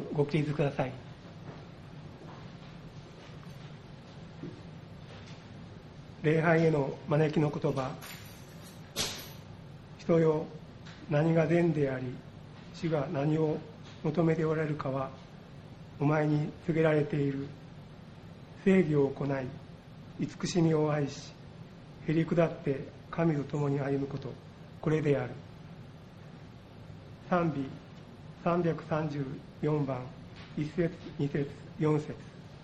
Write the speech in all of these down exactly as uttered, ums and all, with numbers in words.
ご起立ください。礼拝への招きの言葉。人よ、何が善であり、主が何を求めておられるかは、お前に告げられている。正義を行い、慈しみを愛し、へり下って神と共に歩むこと、これである。賛美さんびゃくさんじゅうよんばん、いっ節、に節、よん節。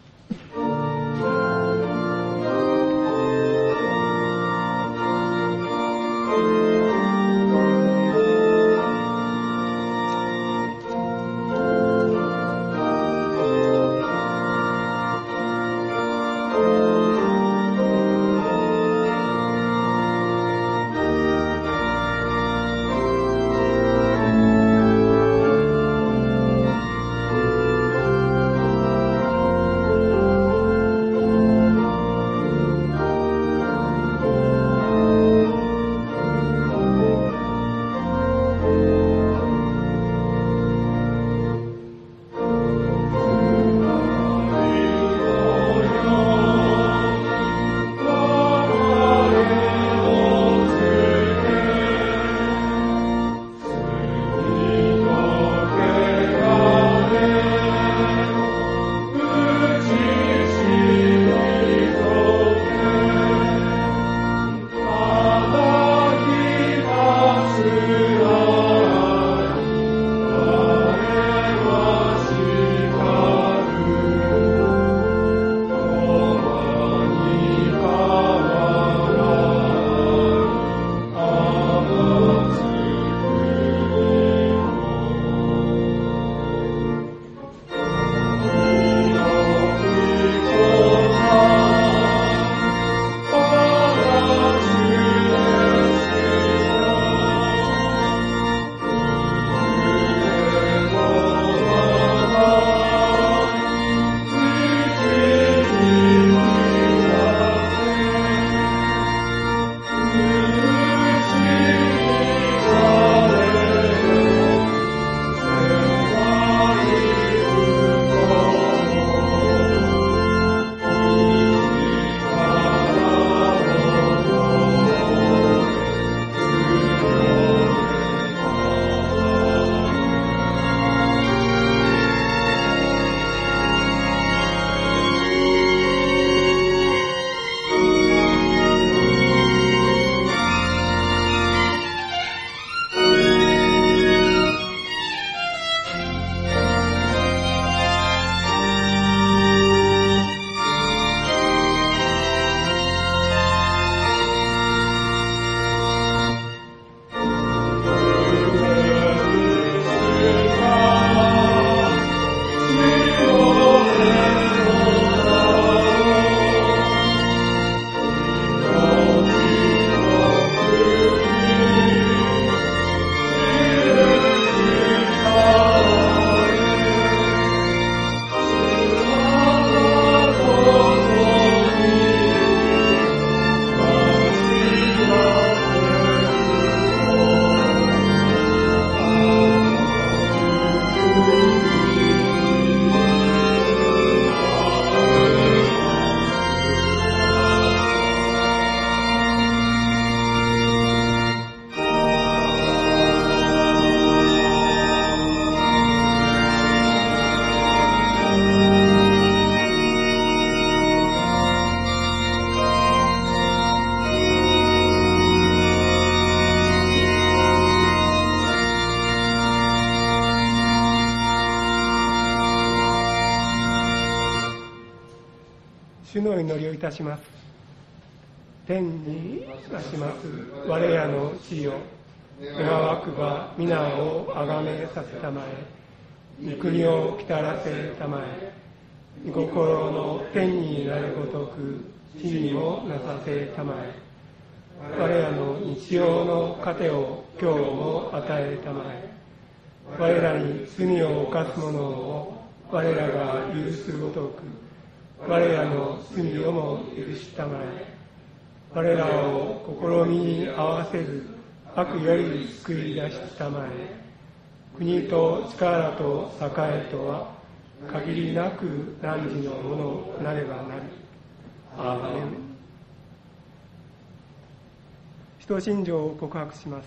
主の祈りをいたします。天にまします我らの地よ、願わくば皆をあがめさせたまえ、御国をきたらせたまえ、御心の天になるごとく地にもなさせたまえ、我らの日曜の糧を今日も与えたまえ、我らに罪を犯す者を我らが許すごとく我らの罪をも許したまえ、我らを試みに合わせず悪より救い出したまえ、 国と力と栄えとは限りなく汝のものなればなり。アーメン。使徒信条を告白します。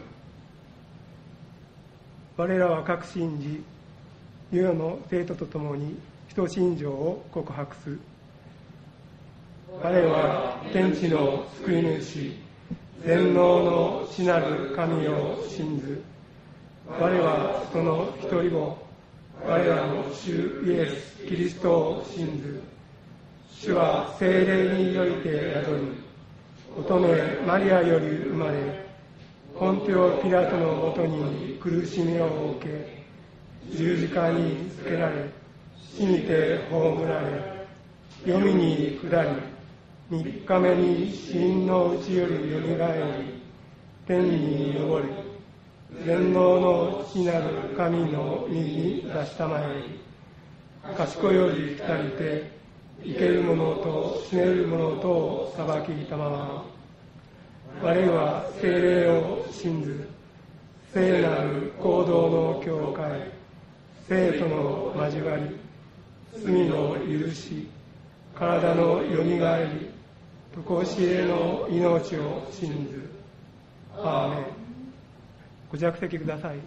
我らは各信じ、世の生徒と共に使徒信条を告白す。我は天地の救い主、全能の父なる神を信ず。我はその一人を、我らの主イエス・キリストを信ず。主は聖霊によりて宿り、乙女マリアより生まれ、ポンテオ・ピラトのもとに苦しみを受け、十字架につけられ、死にて葬られ、黄泉に下り、三日目に死人のうちよりよみがえり、天に昇り、全能の父なる神の右に座したまえり、賢より二人て、生ける者と死ねる者とを裁きたまま、我は聖霊を信ず、聖なる行動の教会、生徒の交わり、罪の許し、体のよみがえり、常しえの命を信ず。アーメン。ご着席ください。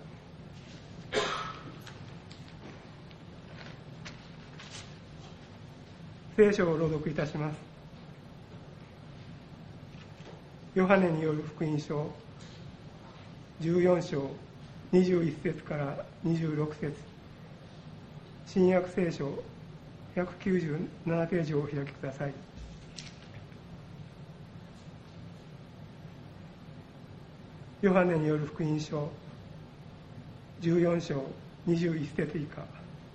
聖書を朗読いたします。ヨハネによる福音書じゅうよん章にじゅういち節からにじゅうろく節、新約聖書ひゃくきゅうじゅうななページをお開きください。ヨハネによる福音書じゅうよん章にじゅういち節以下。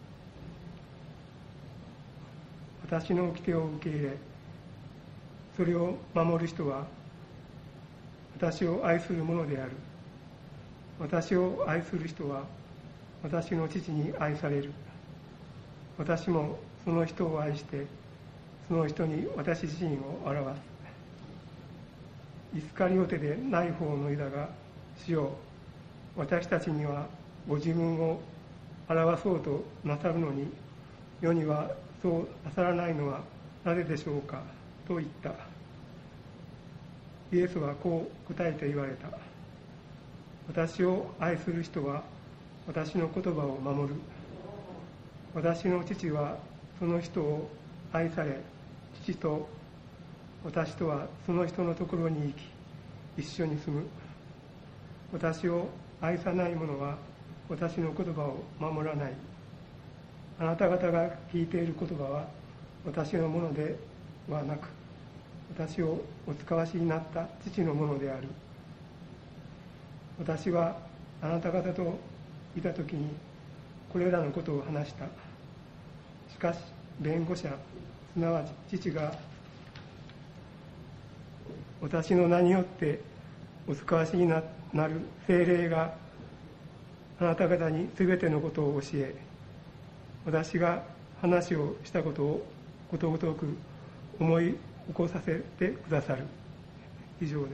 私の掟を受け入れ、それを守る人は私を愛する者である。私を愛する人は私の父に愛される。私もその人を愛して、その人に私自身を表す。イスカリオテでない方のユダが、主よ、私たちにはご自分を表そうとなさるのに、世にはそうなさらないのはなぜでしょうか、と言った。イエスはこう答えて言われた。私を愛する人は私の言葉を守る。私の父はその人を愛され、父と私とはその人のところに行き、一緒に住む。私を愛さない者は私の言葉を守らない。あなた方が聞いている言葉は私のものではなく、私をお使わしになった父のものである。私はあなた方といたときにこれらのことを話した。しかし弁護者、すなわち父が私の名によってお使わしになる聖霊があなた方にすべてのことを教え、私が話をしたことをことごとく思い起こさせてくださる。以上です。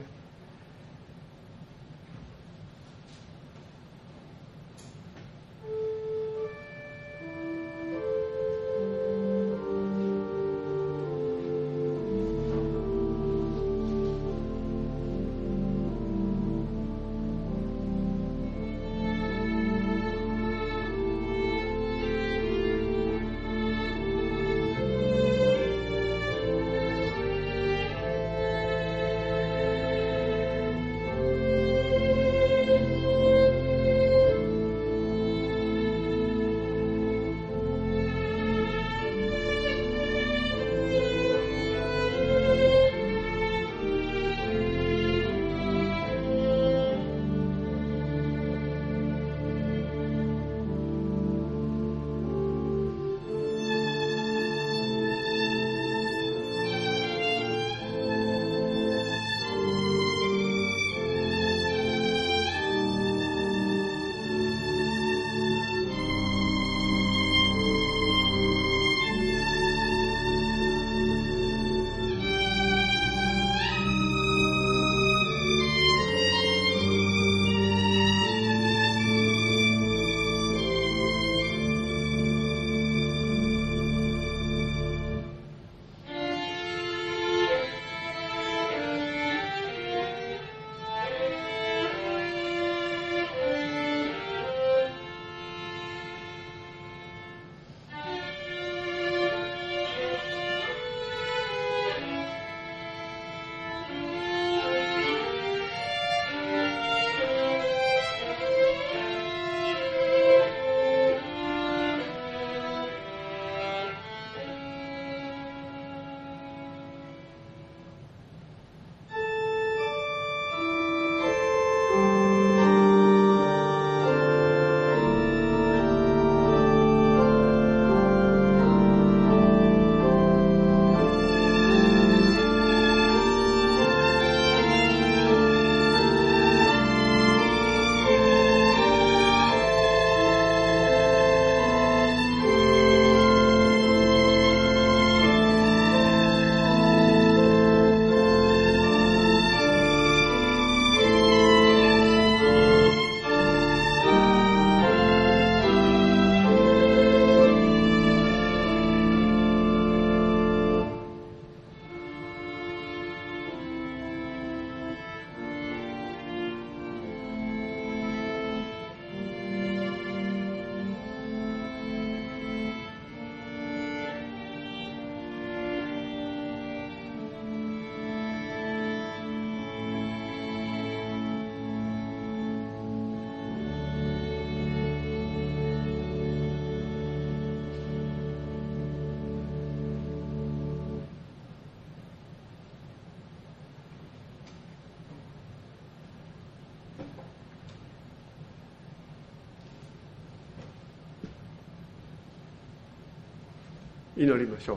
祈りましょう。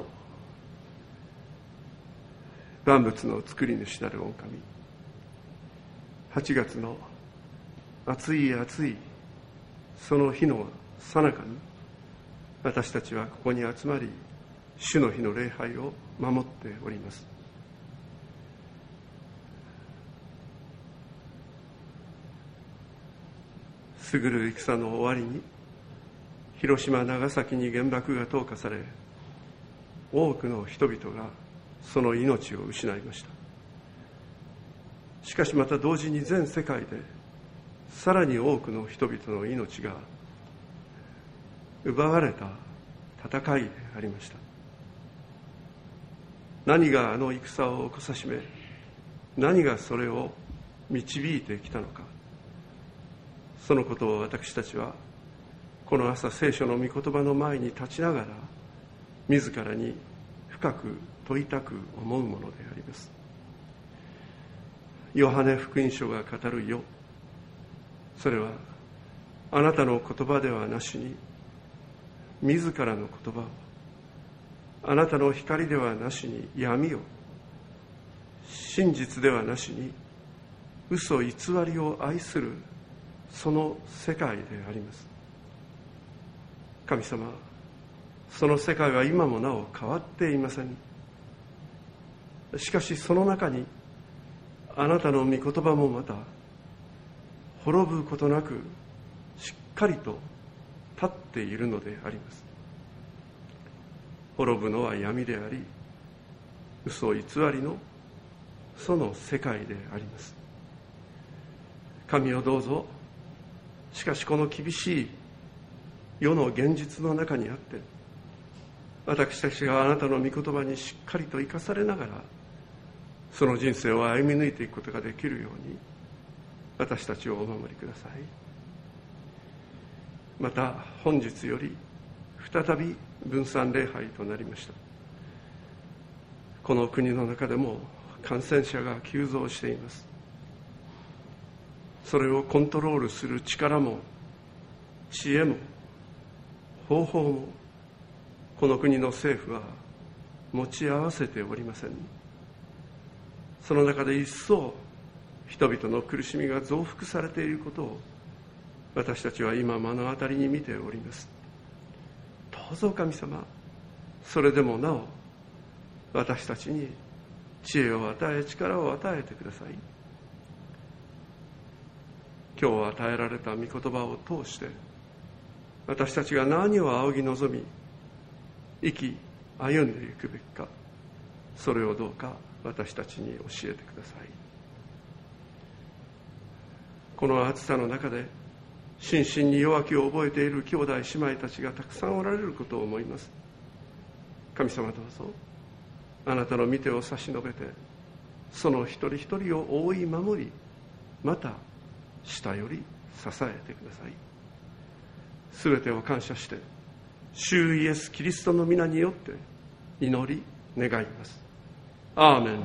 万物の作り主なる御神、はちがつの暑い暑いその日の最中に、私たちはここに集まり、主の日の礼拝を守っております。過ぐる戦の終わりに、広島長崎に原爆が投下され、多くの人々がその命を失いました。しかしまた同時に全世界でさらに多くの人々の命が奪われた戦いでありました。何があの戦を起こさしめ、何がそれを導いてきたのか、そのことを私たちはこの朝、聖書の御言葉の前に立ちながら自らに深く問いたく思うものであります。ヨハネ福音書が語る世、それはあなたの言葉ではなしに自らの言葉を、あなたの光ではなしに闇を、真実ではなしに嘘偽りを愛する、その世界であります。神様、その世界は今もなお変わっていません。しかしその中にあなたの御言葉もまた滅ぶことなくしっかりと立っているのであります。滅ぶのは闇であり、嘘偽りのその世界であります。神をどうぞ、しかしこの厳しい世の現実の中にあって、私たちがあなたの御言葉にしっかりと生かされながら、その人生を歩み抜いていくことができるように、私たちをお守りください。また本日より再び分散礼拝となりました。この国の中でも感染者が急増しています。それをコントロールする力も知恵も方法もこの国の政府は持ち合わせておりません。その中で一層人々の苦しみが増幅されていることを私たちは今目の当たりに見ております。どうぞ神様、それでもなお私たちに知恵を与え、力を与えてください。今日与えられた御言葉を通して、私たちが何を仰ぎ望み生き歩んでいくべきか、それをどうか私たちに教えてください。この暑さの中で心身に弱きを覚えている兄弟姉妹たちがたくさんおられることを思います。神様、どうぞあなたの御手を差し伸べて、その一人一人を覆い守り、また下より支えてください。すべてを感謝して主イエス・キリストの皆によって祈り願います。アーメン。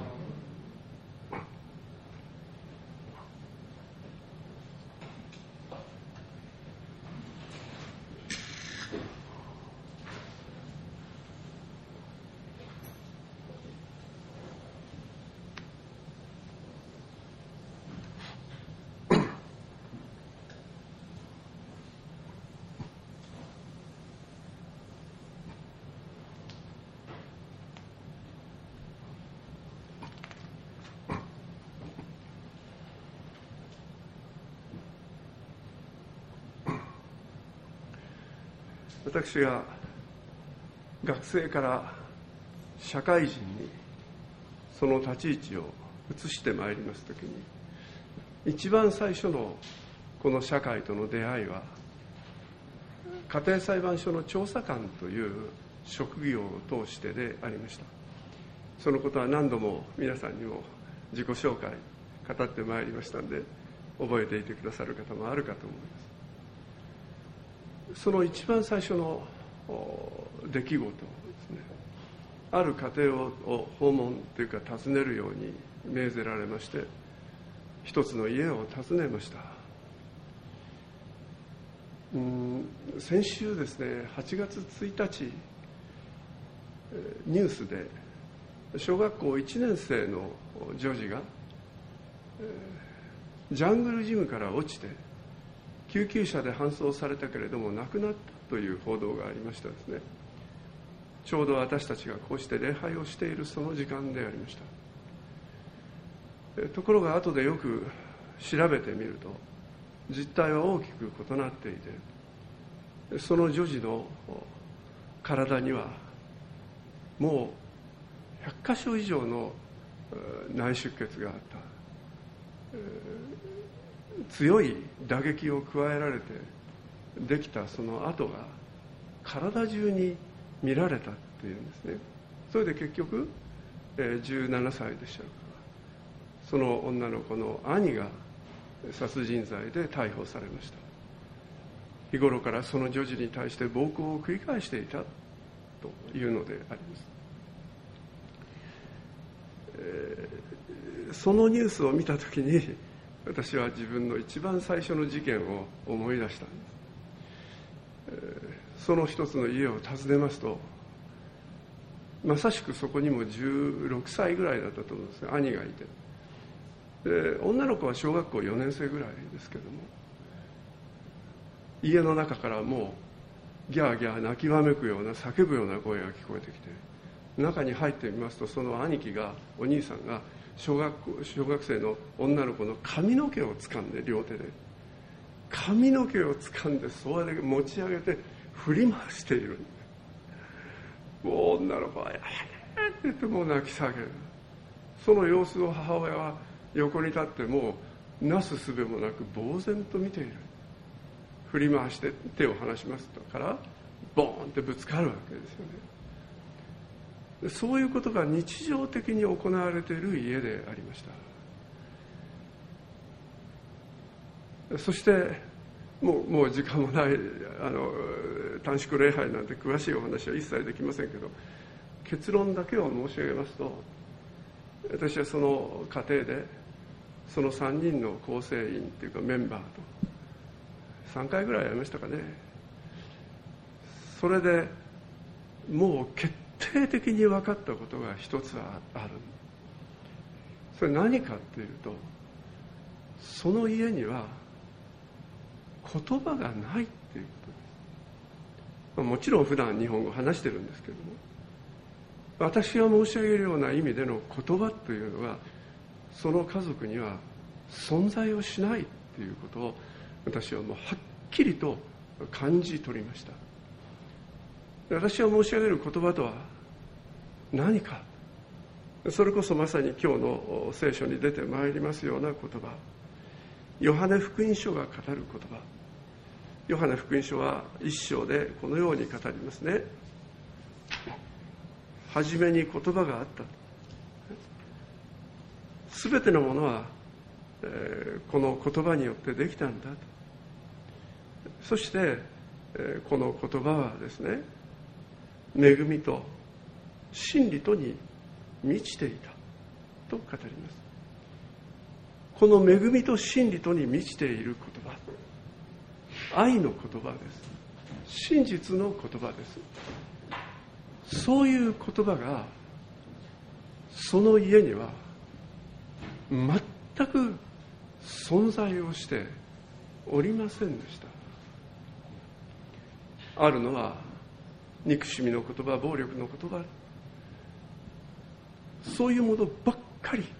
私が学生から社会人にその立ち位置を移してまいりますときに、一番最初のこの社会との出会いは家庭裁判所の調査官という職業を通してでありました。そのことは何度も皆さんにも自己紹介語ってまいりましたので、覚えていてくださる方もあるかと思います。その一番最初の出来事ですね、ある家庭を訪問というか訪ねるように命ぜられまして、一つの家を訪ねました。うん先週ですね、はちがつついたち、 ニュースで小学校いちねん生の女児がジャングルジムから落ちて救急車で搬送されたけれども亡くなったという報道がありましたですね。ちょうど私たちがこうして礼拝をしているその時間でありました。ところが後でよく調べてみると実態は大きく異なっていて、その女児の体にはもうひゃっかしょ以上の内出血があった。強い打撃を加えられてできたその跡が体中に見られたっていうんですね。それで結局じゅうななさいでしたから、その女の子の兄が殺人罪で逮捕されました。日頃からその女児に対して暴行を繰り返していたというのであります。えー、そのニュースを見たときに私は自分の一番最初の事件を思い出したんです。えー、その一つの家を訪ねますと、まさしくそこにもじゅうろくさいぐらいだったと思うんですが、兄がいて、で女の子は小学校よねん生ぐらいですけども、家の中からもうギャーギャー泣きわめくような叫ぶような声が聞こえてきて、中に入ってみますと、その兄貴がお兄さんが小学校小学生の女の子の髪の毛を掴んで、両手で髪の毛を掴んでそれで持ち上げて振り回している。もう女の子は「やー」って言ってもう泣き叫ぶ。その様子を母親は横に立ってもうなすすべもなく呆然と見ている。振り回して手を離しますからボーンってぶつかるわけですよね。そういうことが日常的に行われている家でありました。そしてもう、もう時間もない、あの短縮礼拝なんて詳しいお話は一切できませんけど、結論だけを申し上げますと、私はその家庭でそのさんにんの構成員というかメンバーとさんかいぐらい会いましたかね。それでもう決定的に分かったことが一つはある。それ何かっていうと、その家には言葉がないっていうことです。もちろん普段日本語を話してるんですけども、私が申し上げるような意味での言葉というのはその家族には存在をしないっていうことを私はもうはっきりと感じ取りました。私が申し上げる言葉とは何か、それこそまさに今日の聖書に出てまいりますような言葉、ヨハネ福音書が語る言葉。ヨハネ福音書は一章でこのように語りますね。はじめに言葉があった。すべてのものは、えー、この言葉によってできたんだと。そして、えー、この言葉はですね、恵みと真理とに満ちていたと語ります。この恵みと真理とに満ちている言葉、愛の言葉です。真実の言葉です。そういう言葉がその家には全く存在をしておりませんでした。あるのは憎しみの言葉、暴力の言葉、そういうものばっかり。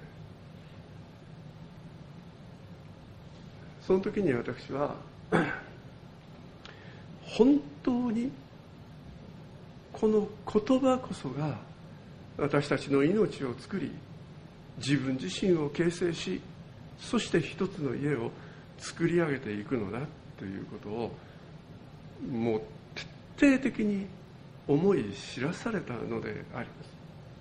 その時に私は本当にこの言葉こそが私たちの命を作り、自分自身を形成し、そして一つの家を作り上げていくのだということをもう徹底的に思い知らされたのであります。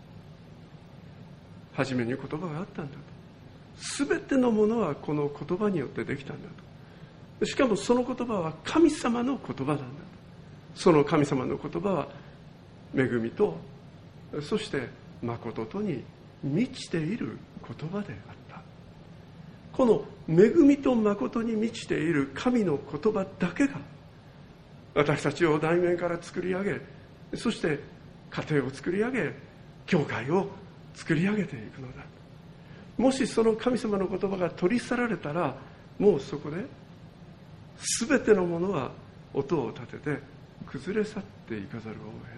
はじめに言葉があったんだと。すべてのものはこの言葉によってできたんだと。しかもその言葉は神様の言葉なんだと。その神様の言葉は恵みと、そして誠とに満ちている言葉であった。この恵みと誠に満ちている神の言葉だけが私たちを内面から作り上げ、そして家庭を作り上げ、教会を作り上げていくのだ。もしその神様の言葉が取り去られたら、もうそこで全てのものは音を立てて崩れ去っていかざるを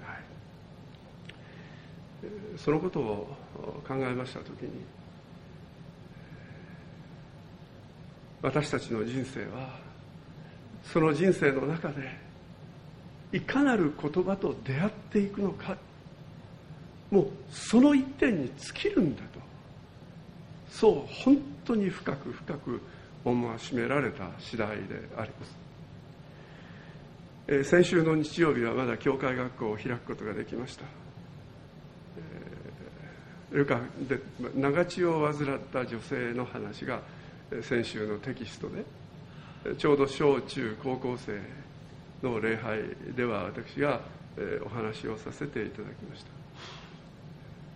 得ない。そのことを考えましたときに、私たちの人生はその人生の中でいかなる言葉と出会っていくのか、もうその一点に尽きるんだと、そう本当に深く深く思わしめられた次第であります。えー、先週の日曜日はまだ教会学校を開くことができました。えー、ルカで長血を患った女性の話が先週のテキストで、ちょうど小中高校生の礼拝では私がお話をさせていただきました。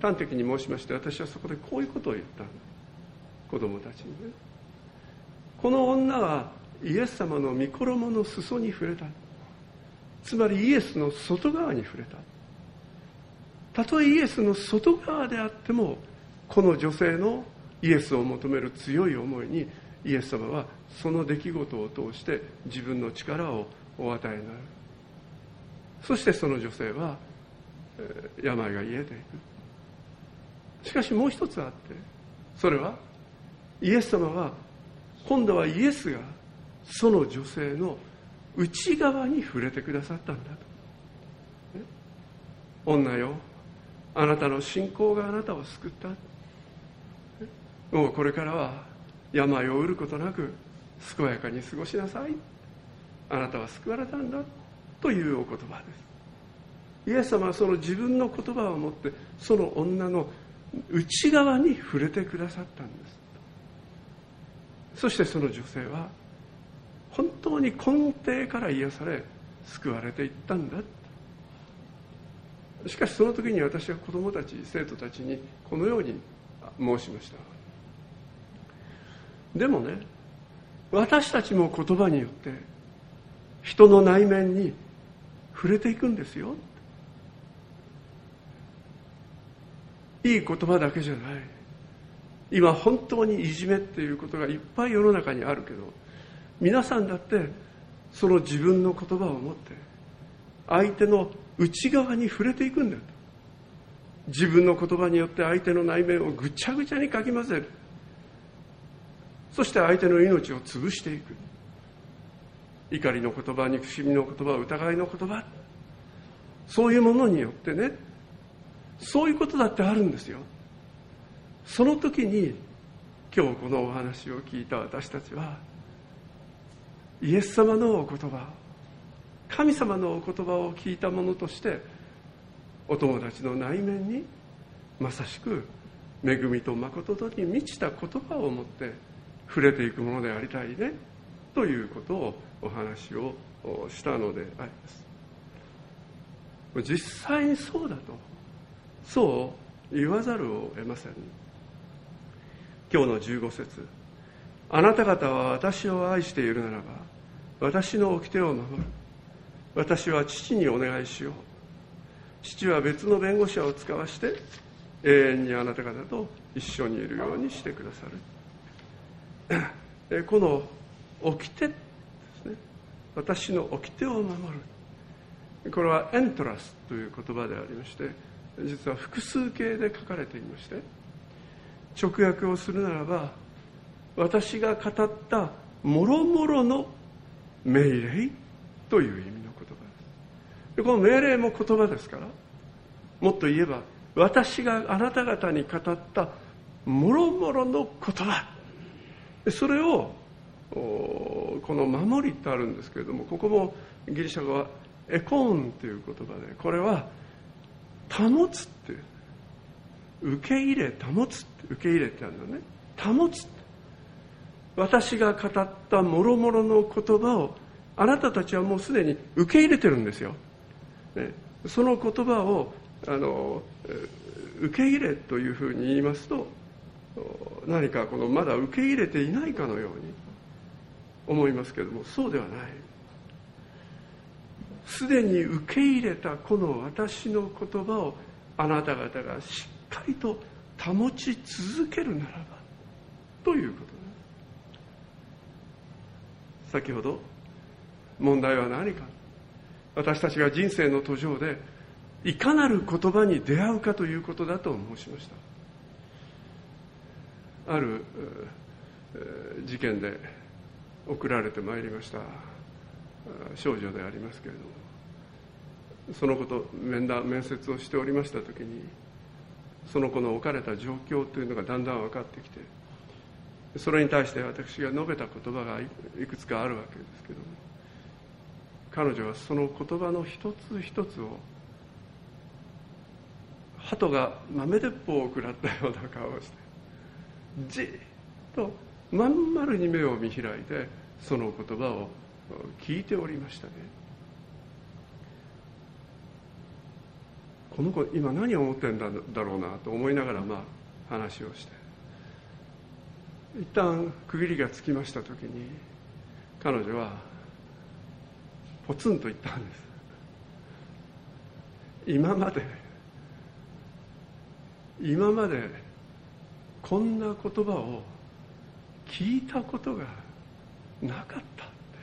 端的に申しまして、私はそこでこういうことを言った子供たちにね、この女はイエス様の御衣の裾に触れた、つまりイエスの外側に触れた。たとえイエスの外側であっても、この女性のイエスを求める強い思いにイエス様はその出来事を通して自分の力をお与えになる。そしてその女性は病が癒えていく。しかしもう一つあって、それはイエス様は今度はイエスがその女性の内側に触れてくださったんだと。女よ、あなたの信仰があなたを救った。もうこれからは病を得ることなく健やかに過ごしなさい。あなたは救われたんだというお言葉です。イエス様はその自分の言葉を持ってその女の内側に触れてくださったんです。そしてその女性は本当に根底から癒され救われていったんだ。しかしその時に私は子供たち、生徒たちにこのように申しました。でもね、私たちも言葉によって人の内面に触れていくんですよ。いい言葉だけじゃない。今本当にいじめっていうことがいっぱい世の中にあるけど、皆さんだってその自分の言葉を持って相手の内側に触れていくんだと。自分の言葉によって相手の内面をぐちゃぐちゃにかき混ぜる。そして相手の命を潰していく。怒りの言葉、憎しみの言葉、疑いの言葉、そういうものによってね、そういうことだってあるんですよ。その時に今日このお話を聞いた私たちは、イエス様のお言葉、神様のお言葉を聞いたものとして、お友達の内面にまさしく恵みと誠とに満ちた言葉を持って触れていくものでありたいねということをお話をしたのであります。実際にそうだと、そう言わざるを得ません。今日のじゅうご節、あなた方は私を愛しているならば私の掟を守る。私は父にお願いしよう。父は別の弁護者を使わして永遠にあなた方と一緒にいるようにしてくださる。この掟ですね、私の掟を守る、これはエントラスという言葉でありまして、実は複数形で書かれていまして、直訳をするならば、私が語ったもろもろの命令という意味の言葉です。でこの命令も言葉ですから、もっと言えば私があなた方に語ったもろもろの言葉、それをこの守りってあるんですけれども、ここもギリシャ語はエコーンという言葉で、これは保つっていう、受け入れ保つって、受け入れってあるのね、保つって、私が語ったもろもろの言葉をあなたたちはもうすでに受け入れてるんですよ、ね、その言葉をあの受け入れというふうに言いますと、何かこのまだ受け入れていないかのように思いますけれども、そうではない。 すでに受け入れたこの私の言葉をあなた方がしっかりと保ち続けるならばということです。先ほど問題は何か、私たちが人生の途上でいかなる言葉に出会うかということだと申しました。ある事件で送られてまいりました少女でありますけれども、その子と面談面接をしておりましたときに、その子の置かれた状況というのがだんだん分かってきて、それに対して私が述べた言葉がいくつかあるわけですけども、彼女はその言葉の一つ一つを鳩が豆鉄砲を食らったような顔をしてじっとまん丸に目を見開いてその言葉を聞いておりましたね。この子今何を思ってるんだろうなと思いながらまあ話をして、一旦区切りがつきました時に彼女はポツンと言ったんです。今まで今までこんな言葉を聞いたことがなかったって。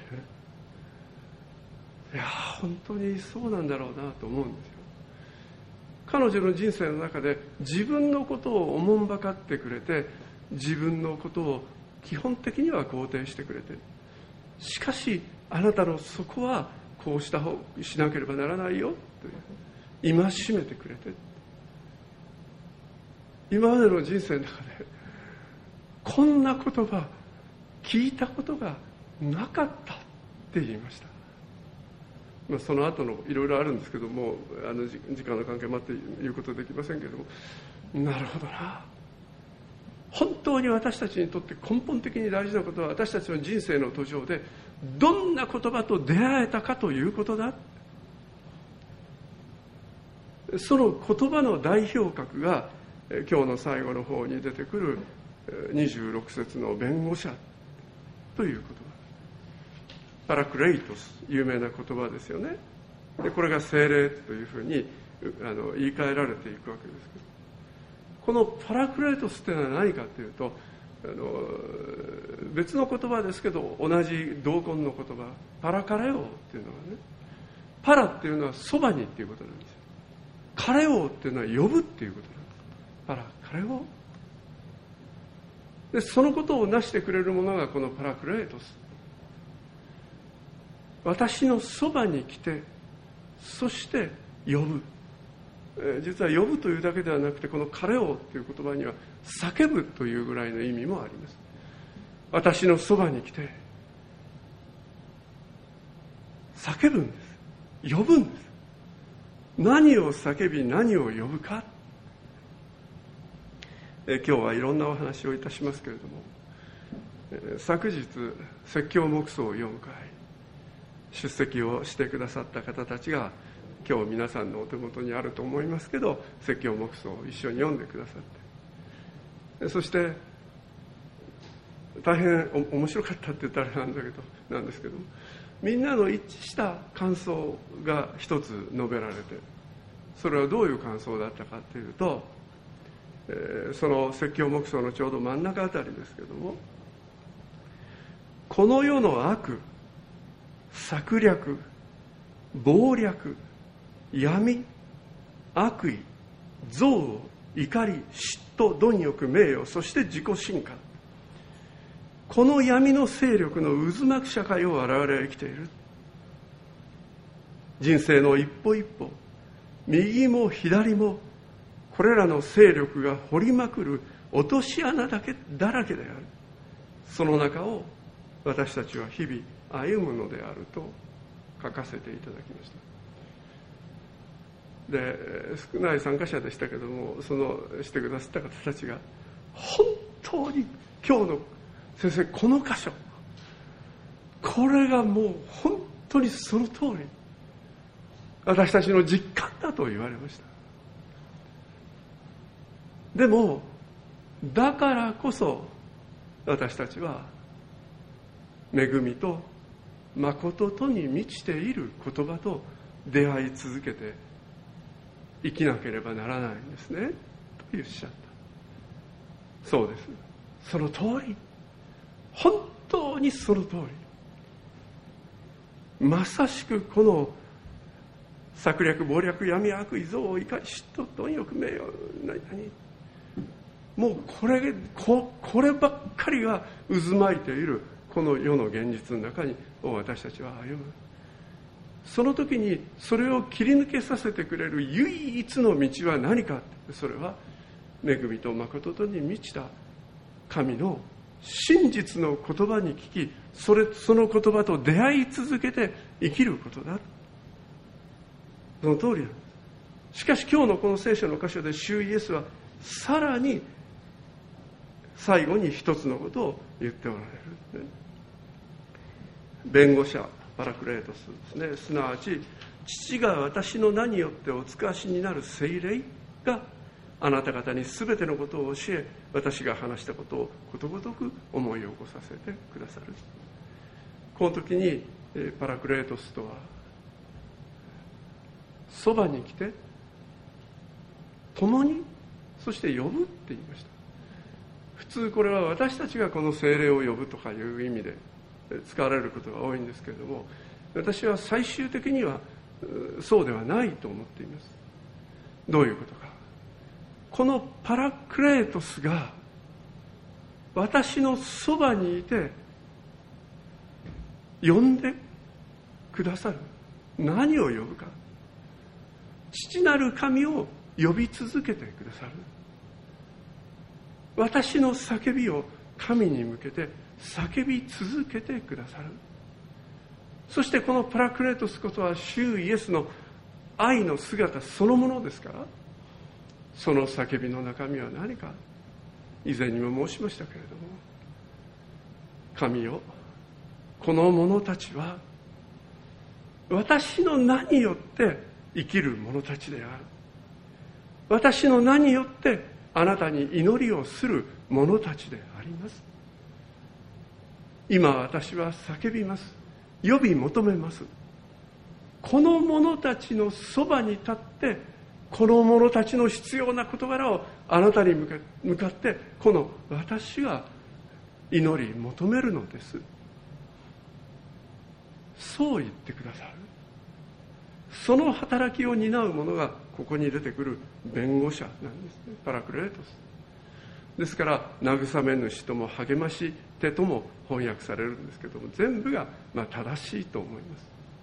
いや本当にそうなんだろうなと思うんですよ。彼女の人生の中で自分のことをおもんばかってくれて、自分のことを基本的には肯定してくれて、しかしあなたのそこはこうした方しなければならないよと戒めてくれて、今までの人生の中でこんな言葉聞いたことがなかったって言いました。まあ、その後のいろいろあるんですけども、あの時間の関係もあって言うことできませんけども、なるほどな、本当に私たちにとって根本的に大事なことは、私たちの人生の途上でどんな言葉と出会えたかということだ。その言葉の代表格が今日の最後の方に出てくるにじゅうろく節の弁護者という言葉、パラクレイトス、有名な言葉ですよね。でこれが聖霊というふうにあの言い換えられていくわけですけど、このパラクレイトスというのは何かというと、あの別の言葉ですけど同じ同根の言葉、パラカレオっていうのはね、パラっていうのはそばにっていうことなんですよ。カレオっていうのは呼ぶっていうことなんです。パラカレオで、そのことを成してくれるものがこのパラクレイトス。私のそばに来て、そして呼ぶ。えー、実は呼ぶというだけではなくて、このカレオという言葉には叫ぶというぐらいの意味もあります。私のそばに来て叫ぶんです。呼ぶんです。何を叫び何を呼ぶか。えー、今日はいろんなお話をいたしますけれども、えー、昨日説教黙想を読む会出席をしてくださった方たちが今日皆さんのお手元にあると思いますけど、説教黙想を一緒に読んでくださって、そして大変面白かったって言ったらあれなんだけどなんですけど、みんなの一致した感想が一つ述べられて、それはどういう感想だったかというと、えー、その説教黙想のちょうど真ん中あたりですけども、この世の悪、策略、謀略、闇、悪意、憎悪、怒り、嫉妬、貪欲、名誉、そして自己進化、この闇の勢力の渦巻く社会を我々は生きている。人生の一歩一歩、右も左もこれらの勢力が掘りまくる落とし穴だけだらけである。その中を私たちは日々歩むのであると書かせていただきました。で、少ない参加者でしたけども、そのしてくださった方たちが本当に今日の先生この箇所、これがもう本当にその通り私たちの実感だと言われました。でもだからこそ私たちは恵みと誠とに満ちている言葉と出会い続けて生きなければならないんですねとおっしゃった。そうです。その通り、本当にその通り、まさしくこの策略、謀略、闇、悪、異憎、怒り、嫉妬、貪欲、名誉、何々、もうこれここればっかりが渦巻いているこの世の現実の中に私たちは歩む。その時にそれを切り抜けさせてくれる唯一の道は何か。それは恵みと誠とに満ちた神の真実の言葉に聞き、それその言葉と出会い続けて生きることだ。その通りなんです。しかし今日のこの聖書の箇所で主イエスはさらに最後に一つのことを言っておられる。弁護者パラクレートスですね。すなわち父が私の名によってお使わしになる聖霊があなた方に全てのことを教え、私が話したことをことごとく思い起こさせてくださる。この時にパラクレートスとはそばに来て共にそして呼ぶって言いました。普通これは私たちがこの聖霊を呼ぶとかいう意味で使われることが多いんですけれども、私は最終的にはそうではないと思っています。どういうことか。このパラクレートスが私のそばにいて呼んでくださる。何を呼ぶか。父なる神を呼び続けてくださる。私の叫びを神に向けて叫び続けてくださる。そしてこのパラクレートスことは主イエスの愛の姿そのものですから、その叫びの中身は何か。以前にも申しましたけれども、神よ、この者たちは私の名によって生きる者たちである。私の名によってあなたに祈りをする者たちであります。今私は叫びます。呼び求めます。この者たちのそばに立って、この者たちの必要な事柄をあなたに向かってこの私が祈り求めるのです。そう言ってくださる。その働きを担う者がここに出てくる弁護者なんですね。パラクレートスですから、慰め主とも励まし手とも翻訳されるんですけども、全部がまあ正しいと思います。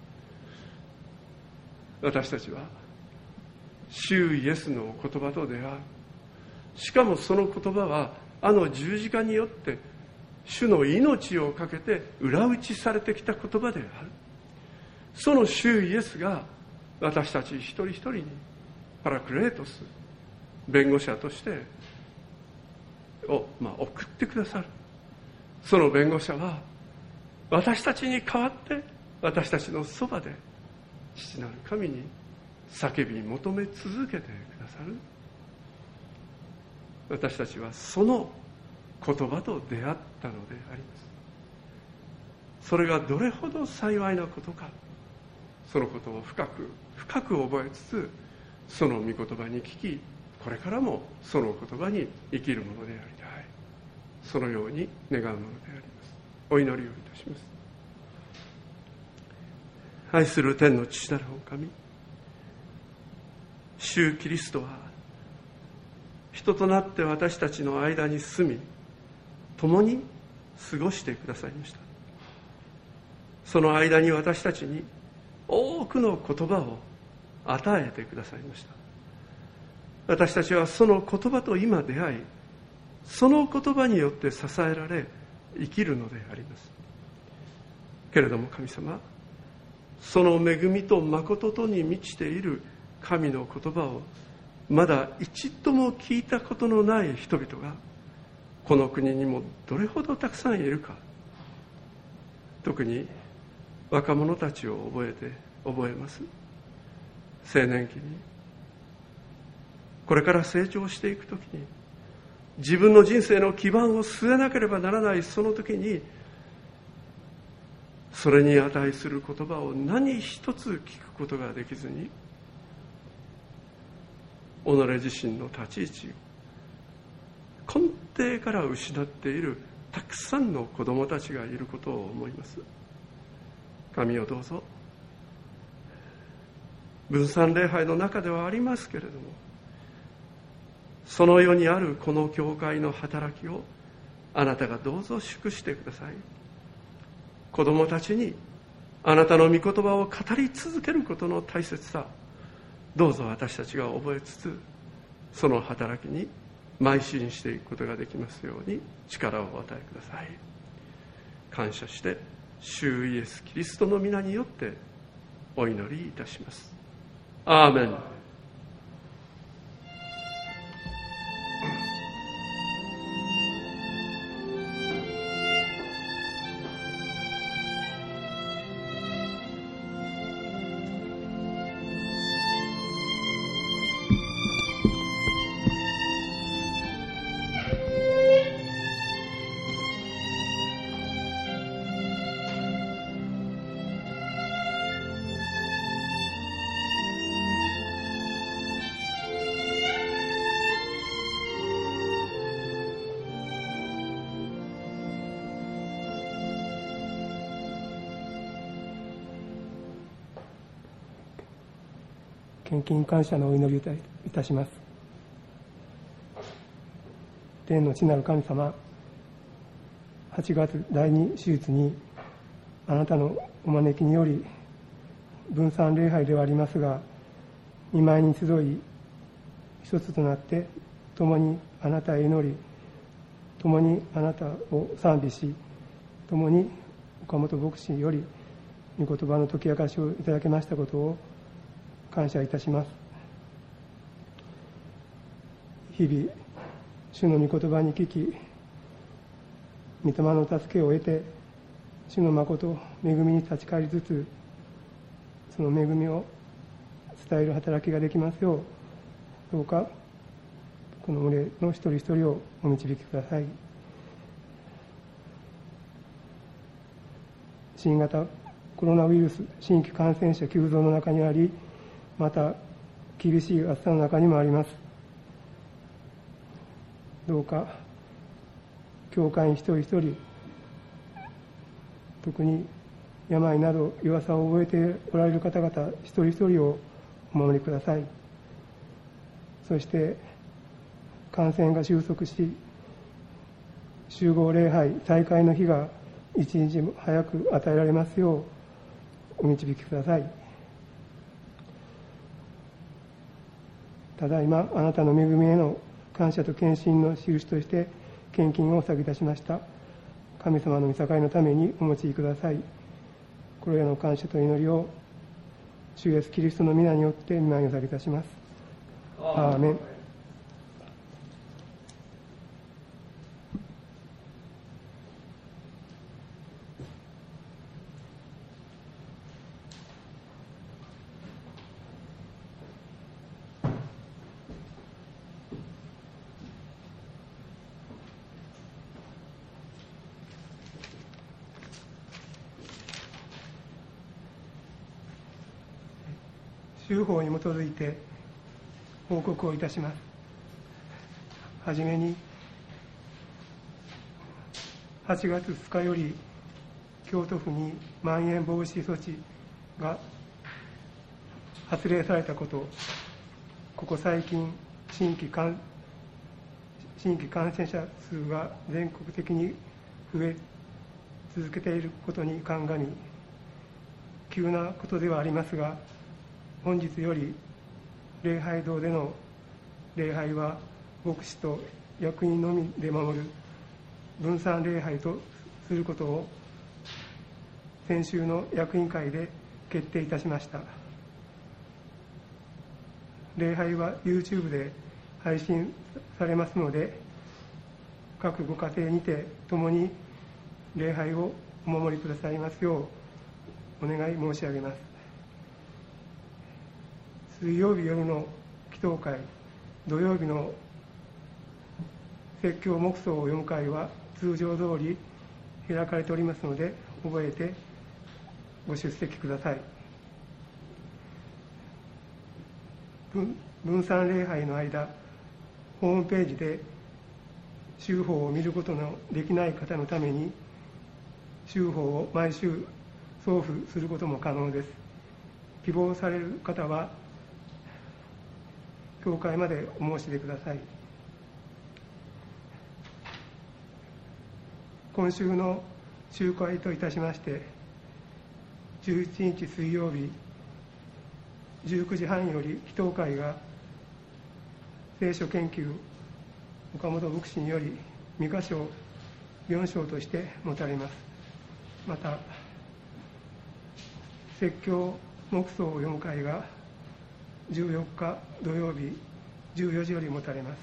私たちは主イエスの言葉と出会う。しかもその言葉はあの十字架によって主の命をかけて裏打ちされてきた言葉である。その主イエスが私たち一人一人にパラクレートス、弁護者としてを、まあ、送ってくださる。その弁護者は私たちに代わって私たちのそばで父なる神に叫び求め続けてくださる。私たちはその言葉と出会ったのであります。それがどれほど幸いなことか、そのことを深く深く覚えつつ、その御言葉に聞き、これからもその言葉に生きるものでありたい。そのように願うものであります。お祈りをいたします。愛する天の父なるお神、主キリストは人となって私たちの間に住み、共に過ごしてくださいました。その間に私たちに多くの言葉を与えてくださいました。私たちはその言葉と今出会い、その言葉によって支えられ生きるのであります。けれども神様、その恵みと誠とに満ちている神の言葉をまだ一度も聞いたことのない人々がこの国にもどれほどたくさんいるか。特に若者たちを覚えて覚えます。青年期にこれから成長していくときに、自分の人生の基盤を据えなければならないその時に、 それに値する言葉を何一つ聞くことができずに、己自身の立ち位置を根底から失っているたくさんの子供たちがいることを思います。神をどうぞ、分散礼拝の中ではありますけれども、その世にあるこの教会の働きをあなたがどうぞ祝してください。子供たちにあなたの御言葉を語り続けることの大切さ、どうぞ私たちが覚えつつ、その働きに邁進していくことができますように力をお与えください。感謝して主イエスキリストの皆によってお祈りいたします。アーメン。 献金感謝のお祈りをいたします。天の地なる神様、はちがつだいに手術にあなたのお招きにより分散礼拝ではありますが、御前に集い一つとなって共にあなたへ祈り、共にあなたを賛美し、共に岡本牧師より御言葉の解き明かしをいただけましたことを感謝いたします。日々主の御言葉に聞き、御霊の助けを得て主の誠恵みに立ち返りつつ、その恵みを伝える働きができますよう、どうかこの群れの一人一人をお導きください。新型コロナウイルス新規感染者急増の中にあり、また厳しい暑さの中にもあります。どうか教会員一人一人、特に病など弱さを覚えておられる方々一人一人をお守りください。そして感染が収束し、集合礼拝再開の日が一日も早く与えられますようお導きください。ただいまあなたの恵みへの感謝と献身の印として献金をお捧げいたしました。神様の御境のためにお用いください。これらの感謝と祈りを主イエスキリストの皆によって御前にお捧げいたします。アーメン。修法に基づいて報告をいたします。はじめにはちがつつつかより京都府にまん延防止措置が発令されたこと、ここ最近新規感新規感染者数が全国的に増え続けていることに鑑み、急なことではありますが、本日より礼拝堂での礼拝は牧師と役員のみで守る分散礼拝とすることを先週の役員会で決定いたしました。礼拝は YouTube で配信されますので、各ご家庭にて共に礼拝をお守りくださいますようお願い申し上げます。水曜日夜の祈祷会、土曜日の説教黙想を読む会は通常通り開かれておりますので、覚えてご出席ください。分散礼拝の間、ホームページで週報を見ることのできない方のために、週報を毎週送付することも可能です。希望される方は、教会までお申し出ください。今週の集会といたしまして、じゅういちにち水曜日、じゅうくじはんより祈祷会が聖書研究岡本牧師により三箇所よん章として持たれます。また説教黙想を読む会がじゅうよっか土曜日じゅうよじより持たれます。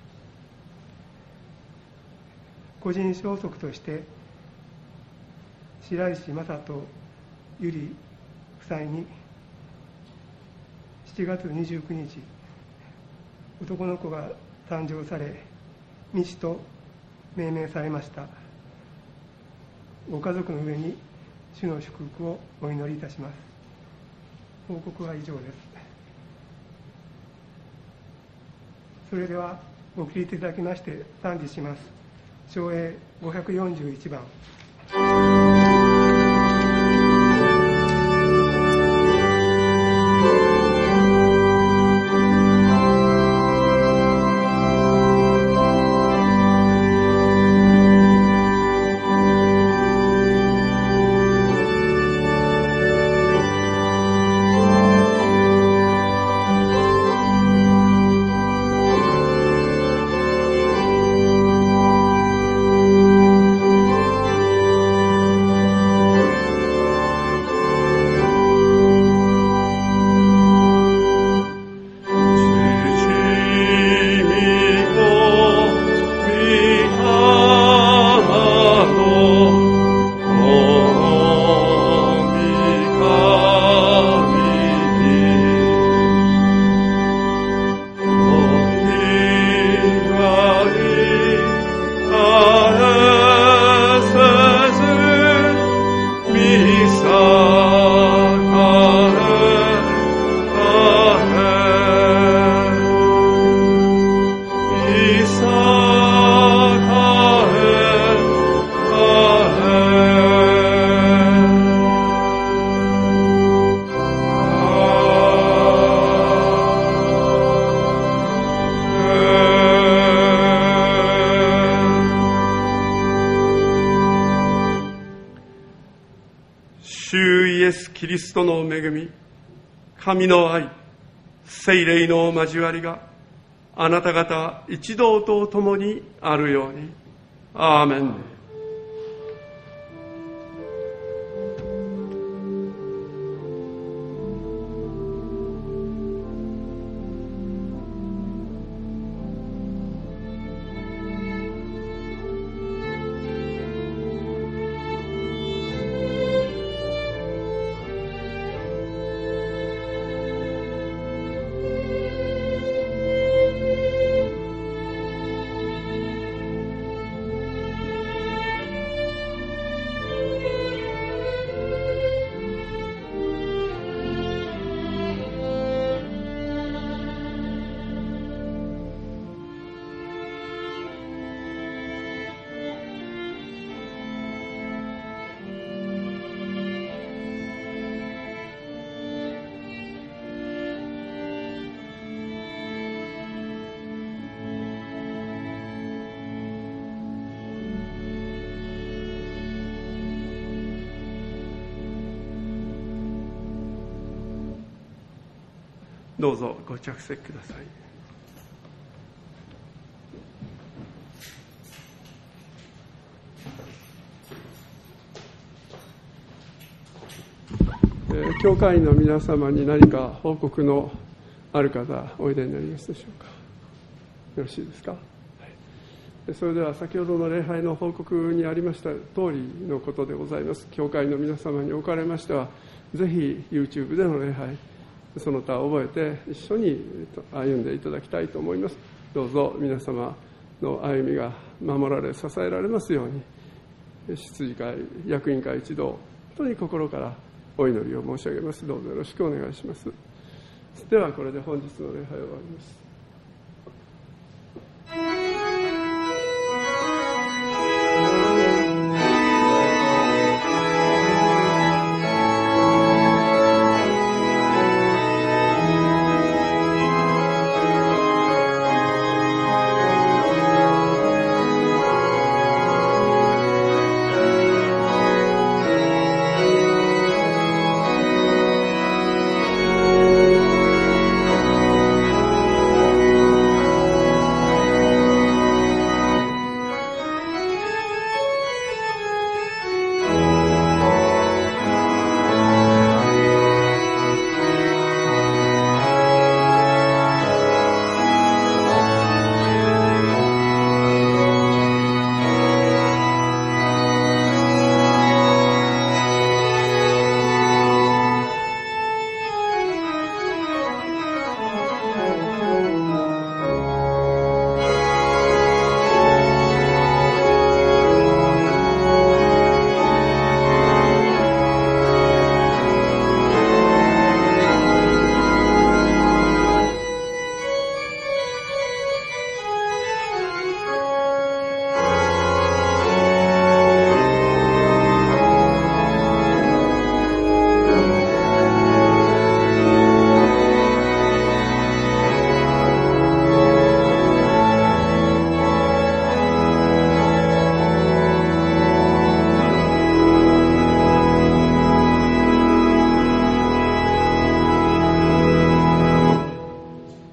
個人消息として白石正人ゆり夫妻にしちがつにじゅうくにち男の子が誕生され、道と命名されました。ご家族の上に主の祝福をお祈りいたします。報告は以上です。それではご起立いただきまして賛美します。唱詠ごひゃくよんじゅういちばん。 キリストの恵み、神の愛、聖霊の交わりがあなた方一同と共にあるように。アーメン。どうぞご着席ください。えー、教会員の皆様に何か報告のある方おいでになりますでしょうか。よろしいですか。はい、それでは先ほどの礼拝の報告にありました通りのことでございます。教会員の皆様におかれましては、ぜひ YouTube での礼拝、その他を覚えて一緒に歩んでいただきたいと思います。どうぞ皆様の歩みが守られ支えられますように、執事会役員会一同本当に心からお祈りを申し上げます。どうぞよろしくお願いします。ではこれで本日の礼拝を終わります。